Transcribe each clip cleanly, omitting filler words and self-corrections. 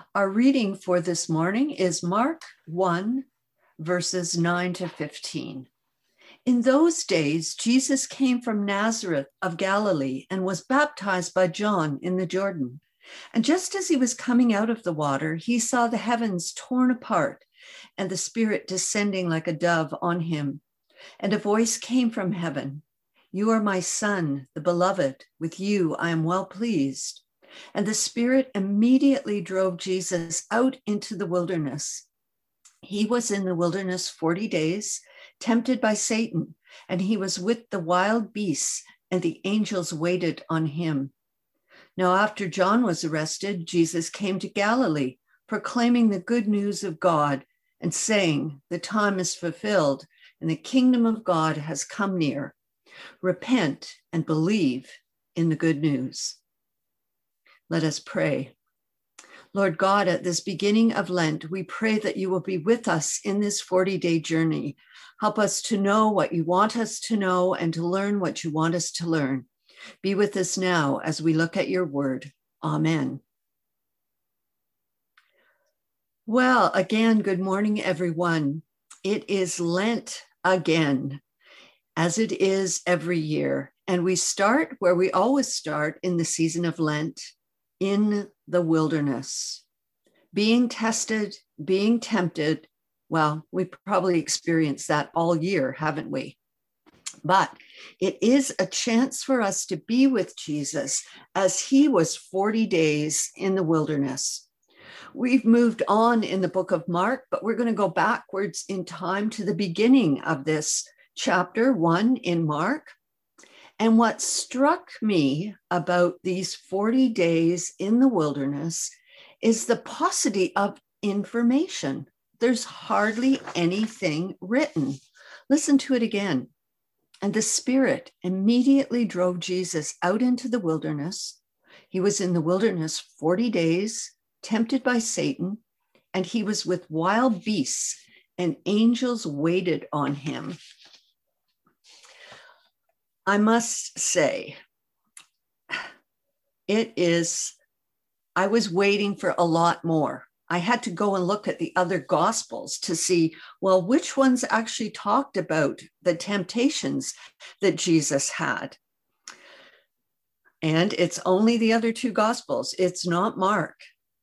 Our reading for this morning is Mark 1, verses 9 to 15. In those days, Jesus came from Nazareth of Galilee and was baptized by John in the Jordan. And just as he was coming out of the water, he saw the heavens torn apart and the Spirit descending like a dove on him. And a voice came from heaven, "You are my Son, the beloved. With you I am well pleased." And the Spirit immediately drove Jesus out into the wilderness. He was in the wilderness 40 days, tempted by Satan, and he was with the wild beasts, and the angels waited on him. Now, after John was arrested, Jesus came to Galilee, proclaiming the good news of God and saying, "The time is fulfilled, and the kingdom of God has come near. Repent and believe in the good news." Let us pray. Lord God, at this beginning of Lent, we pray that you will be with us in this 40-day journey. Help us to know what you want us to know and to learn what you want us to learn. Be with us now as we look at your word. Amen. Well, again, good morning, everyone. It is Lent again, as it is every year. And we start where we always start in the season of Lent, in the wilderness, being tested, being tempted. Well, we probably experienced that all year, haven't we? But it is a chance for us to be with Jesus as he was 40 days in the wilderness. We've moved on in the book of Mark, but we're going to go backwards in time to the beginning of this chapter 1 in Mark. And what struck me about these 40 days in the wilderness is the paucity of information. There's hardly anything written. Listen to it again. And the Spirit immediately drove Jesus out into the wilderness. He was in the wilderness 40 days, tempted by Satan, and he was with wild beasts, and angels waited on him. I must say, I was waiting for a lot more. I had to go and look at the other Gospels to see, well, which ones actually talked about the temptations that Jesus had. And it's only the other two Gospels. It's not Mark.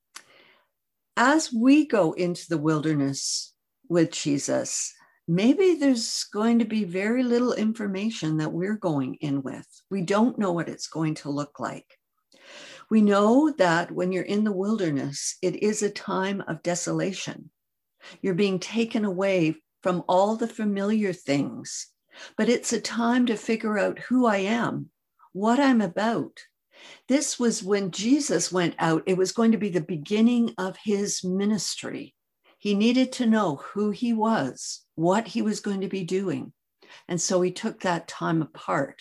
As we go into the wilderness with Jesus, maybe there's going to be very little information that we're going in with. We don't know what it's going to look like. We know that when you're in the wilderness, it is a time of desolation. You're being taken away from all the familiar things, but it's a time to figure out who I am, what I'm about. This was when Jesus went out. It was going to be the beginning of his ministry. He needed to know who he was, what he was going to be doing. And so he took that time apart.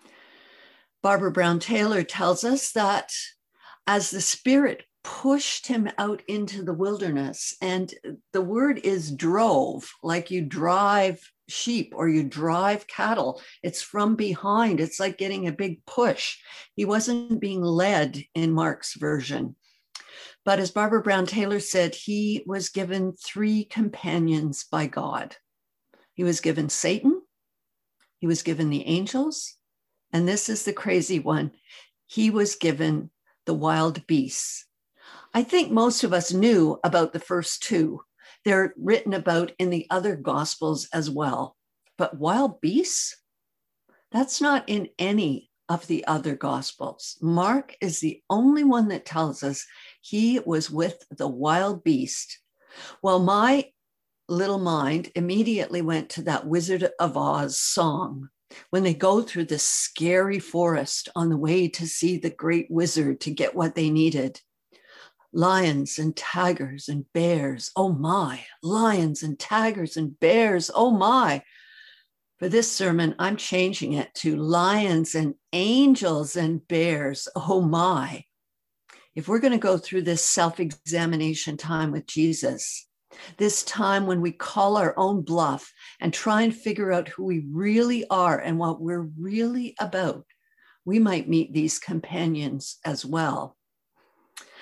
Barbara Brown Taylor tells us that as the Spirit pushed him out into the wilderness, and the word is drove, like you drive sheep or you drive cattle. It's from behind. It's like getting a big push. He wasn't being led in Mark's version. But as Barbara Brown Taylor said, he was given 3 companions by God. He was given Satan, he was given the angels, and this is the crazy one, he was given the wild beasts. I think most of us knew about the first 2. They're written about in the other Gospels as well. But wild beasts? That's not in any of the other Gospels. Mark is the only one that tells us he was with the wild beast. Well, my little mind immediately went to that Wizard of Oz song when they go through this scary forest on the way to see the great wizard to get what they needed. Lions and tigers and bears, oh my. Lions and tigers and bears, oh my. For this sermon, I'm changing it to lions and angels and bears, oh my. If we're going to go through this self-examination time with Jesus, this time when we call our own bluff and try and figure out who we really are and what we're really about, we might meet these companions as well.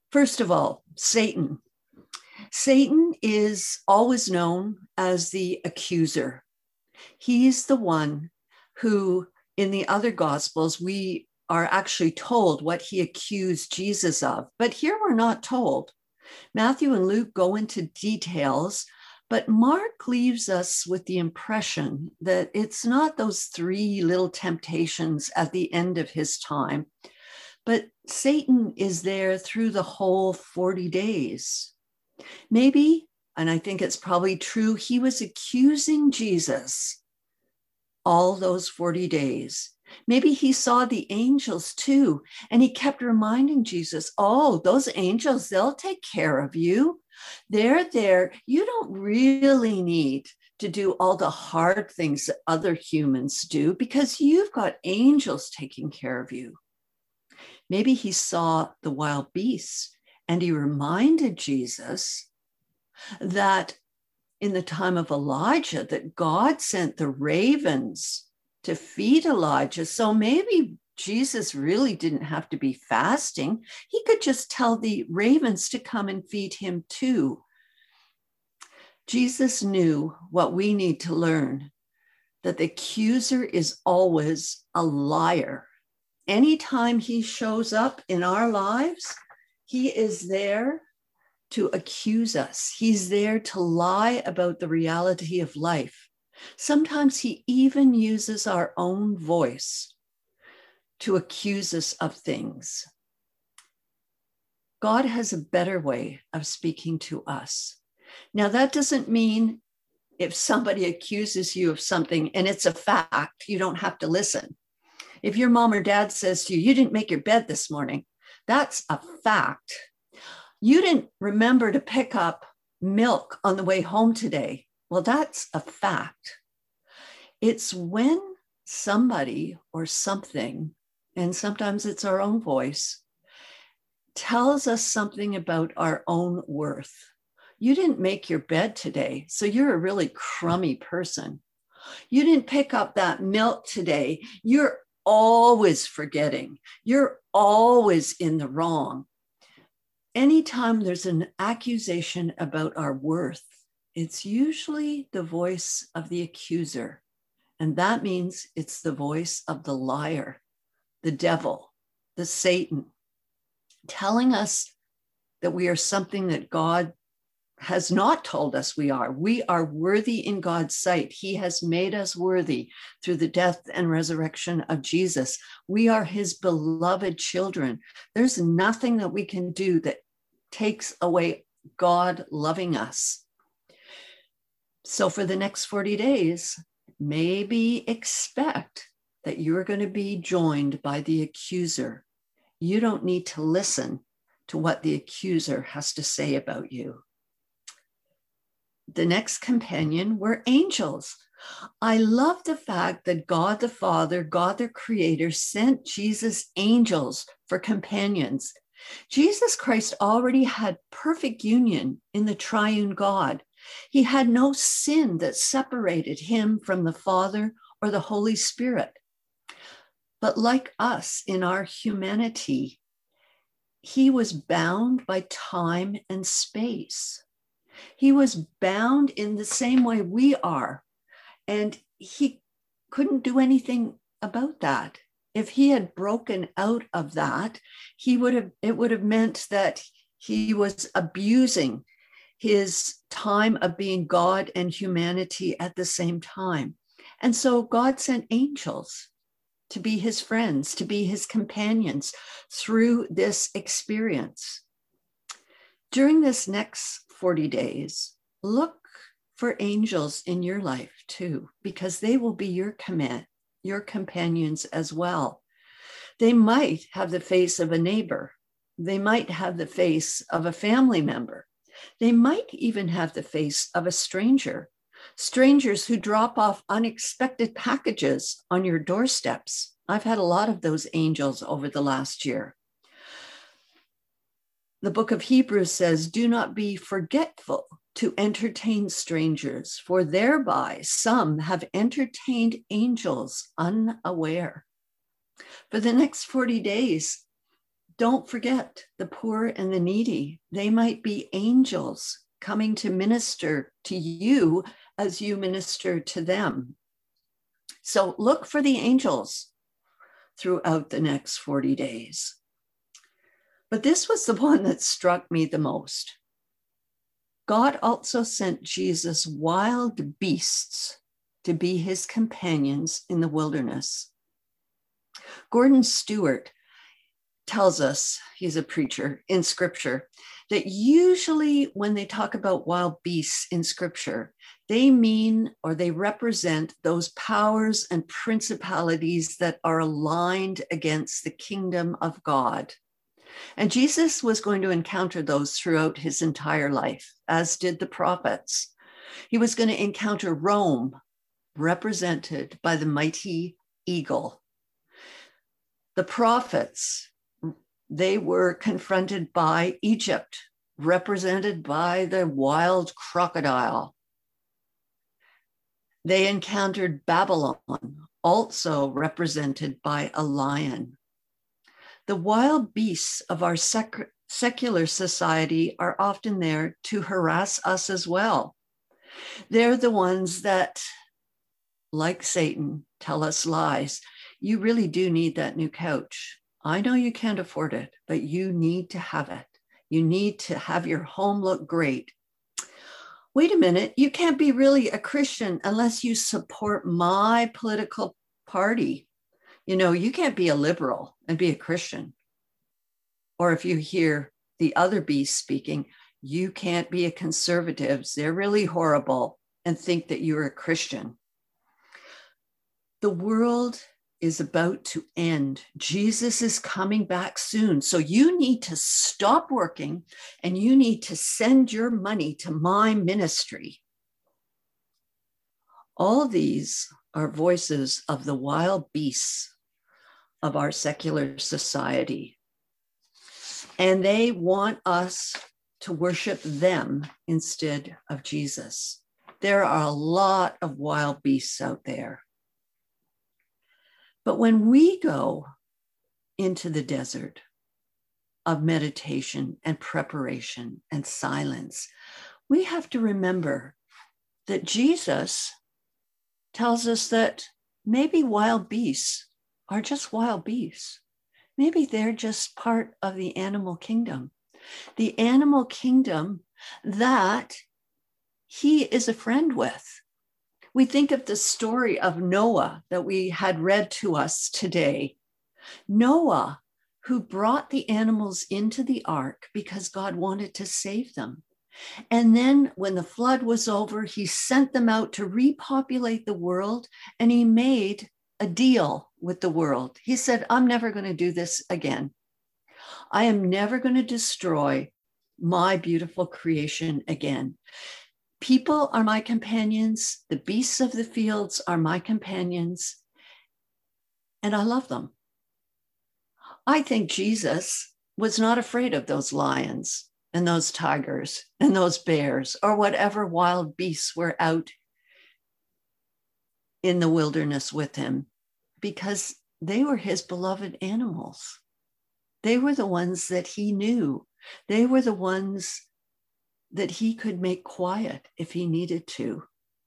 First of all, Satan. Satan is always known as the accuser. He's the one who, in the other Gospels, we are actually told what he accused Jesus of. But here we're not told. Matthew and Luke go into details, but Mark leaves us with the impression that it's not those 3 little temptations at the end of his time, but Satan is there through the whole 40 days. Maybe, and I think it's probably true, he was accusing Jesus all those 40 days. Maybe he saw the angels too, and he kept reminding Jesus, oh, those angels, they'll take care of you. They're there. You don't really need to do all the hard things that other humans do because you've got angels taking care of you. Maybe he saw the wild beasts and he reminded Jesus that in the time of Elijah, that God sent the ravens to feed Elijah. So maybe Jesus really didn't have to be fasting. He could just tell the ravens to come and feed him too. Jesus knew what we need to learn, that the accuser is always a liar. Anytime he shows up in our lives, he is there to accuse us. He's there to lie about the reality of life. Sometimes he even uses our own voice to accuse us of things. God has a better way of speaking to us. Now, that doesn't mean if somebody accuses you of something and it's a fact, you don't have to listen. If your mom or dad says to you, you didn't make your bed this morning, that's a fact. You didn't remember to pick up milk on the way home today. Well, that's a fact. It's when somebody or something, and sometimes it's our own voice, tells us something about our own worth. You didn't make your bed today, so you're a really crummy person. You didn't pick up that milk today. You're always forgetting. You're always in the wrong. Anytime there's an accusation about our worth, it's usually the voice of the accuser. And that means it's the voice of the liar, the devil, the Satan, telling us that we are something that God has not told us we are. We are worthy in God's sight. He has made us worthy through the death and resurrection of Jesus. We are his beloved children. There's nothing that we can do that takes away God loving us. So for the next 40 days, maybe expect that you're going to be joined by the accuser. You don't need to listen to what the accuser has to say about you. The next companion were angels. I love the fact that God the Father, God the Creator, sent Jesus angels for companions. Jesus Christ already had perfect union in the triune God. He had no sin that separated him from the Father or the Holy Spirit. But like us in our humanity, he was bound by time and space. He was bound in the same way we are, and he couldn't do anything about that. If he had broken out of that, it would have meant that he was abusing his time of being God and humanity at the same time. And so God sent angels to be his friends, to be his companions through this experience. During this next 40 days, look for angels in your life too, because they will be your companions as well. They might have the face of a neighbor. They might have the face of a family member. They might even have the face of a stranger, strangers who drop off unexpected packages on your doorsteps. I've had a lot of those angels over the last year. The book of Hebrews says, do not be forgetful to entertain strangers, for thereby some have entertained angels unaware. For the next 40 days, Don't forget the poor and the needy. They might be angels coming to minister to you as you minister to them. So look for the angels throughout the next 40 days. But this was the one that struck me the most. God also sent Jesus wild beasts to be his companions in the wilderness. Gordon Stewart tells us, he's a preacher in scripture, that usually when they talk about wild beasts in scripture, they mean or they represent those powers and principalities that are aligned against the kingdom of God. And Jesus was going to encounter those throughout his entire life, as did the prophets. He was going to encounter Rome, represented by the mighty eagle. The prophets, they were confronted by Egypt, represented by the wild crocodile. They encountered Babylon, also represented by a lion. The wild beasts of our secular society are often there to harass us as well. They're the ones that, like Satan, tell us lies. You really do need that new couch. I know you can't afford it, but you need to have it. You need to have your home look great. Wait a minute, you can't be really a Christian unless you support my political party. You know, you can't be a liberal and be a Christian. Or if you hear the other beast speaking, you can't be a conservative. They're really horrible, and think that you're a Christian. The world is about to end. Jesus is coming back soon. So you need to stop working and you need to send your money to my ministry. All of these are voices of the wild beasts of our secular society. And they want us to worship them instead of Jesus. There are a lot of wild beasts out there. But when we go into the desert of meditation and preparation and silence, we have to remember that Jesus tells us that maybe wild beasts are just wild beasts. Maybe they're just part of the animal kingdom. The animal kingdom that he is a friend with. We think of the story of Noah that we had read to us today. Noah, who brought the animals into the ark because God wanted to save them. And then when the flood was over, he sent them out to repopulate the world, and he made a deal with the world. He said, I'm never going to do this again. I am never going to destroy my beautiful creation again. People are my companions. The beasts of the fields are my companions. And I love them. I think Jesus was not afraid of those lions and those tigers and those bears or whatever wild beasts were out in the wilderness with him, because they were his beloved animals. They were the ones that he knew. They were the ones that he could make quiet if he needed to.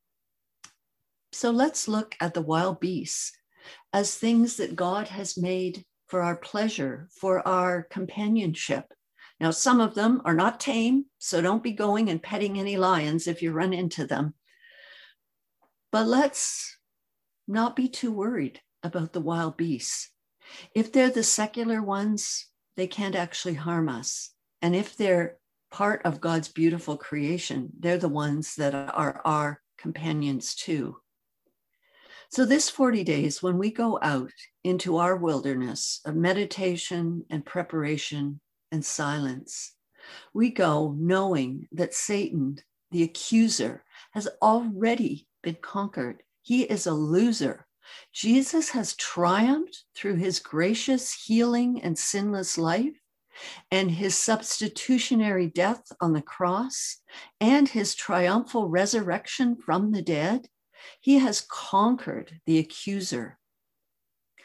So let's look at the wild beasts as things that God has made for our pleasure, for our companionship. Now, some of them are not tame, so don't be going and petting any lions if you run into them. But let's not be too worried about the wild beasts. If they're the secular ones, they can't actually harm us. And if they're part of God's beautiful creation, they're the ones that are our companions too. So this 40 days, when we go out into our wilderness of meditation and preparation and silence, we go knowing that Satan, the accuser, has already been conquered. He is a loser. Jesus has triumphed through his gracious healing and sinless life, and his substitutionary death on the cross, and his triumphal resurrection from the dead. He has conquered the accuser.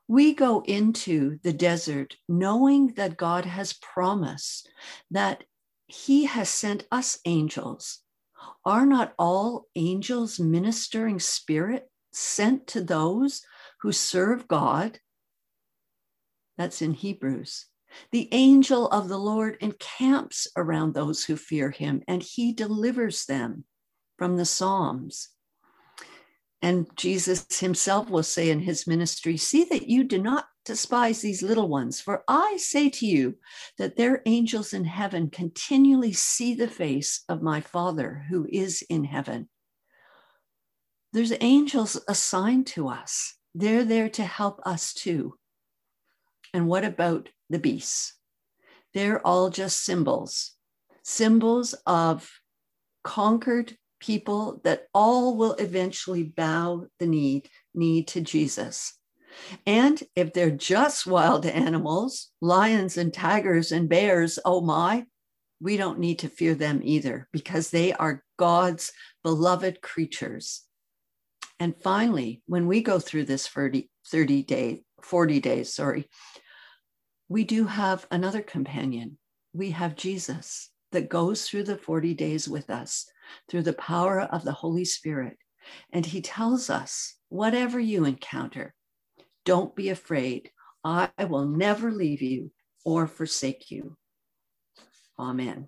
We go into the desert knowing that God has promised that he has sent us angels. Are not all angels ministering spirit sent to those who serve God? That's in Hebrews. The angel of the Lord encamps around those who fear him, and he delivers them from the Psalms. And Jesus himself will say in his ministry, see that you do not despise these little ones, for I say to you that their angels in heaven continually see the face of my Father who is in heaven. There's angels assigned to us. They're there to help us too. And what about the beasts? They're all just symbols of conquered people that all will eventually bow the knee to Jesus. And if they're just wild animals, lions and tigers and bears, oh my, we don't need to fear them either, because they are God's beloved creatures. And finally, when we go through this 40 days, we do have another companion. We have Jesus that goes through the 40 days with us through the power of the Holy Spirit. And he tells us, whatever you encounter, don't be afraid. I will never leave you or forsake you. Amen.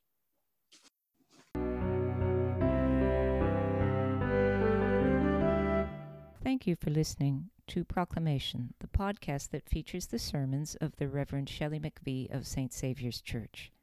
Thank you for listening to Proclamation, the podcast that features the sermons of the Reverend Shelley McVie of St. Saviour's Church.